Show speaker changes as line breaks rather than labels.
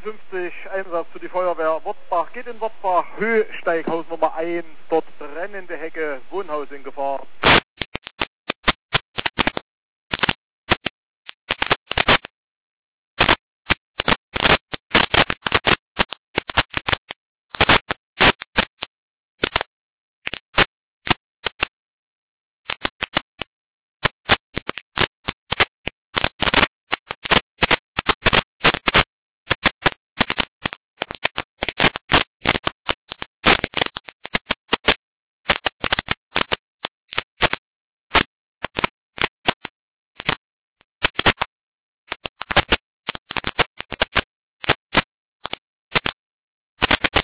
56, Einsatz für die Feuerwehr Wortbach, geht in Wortbach, Höhsteighaus Nummer 1, dort brennende Hecke, Wohnhaus in Gefahr.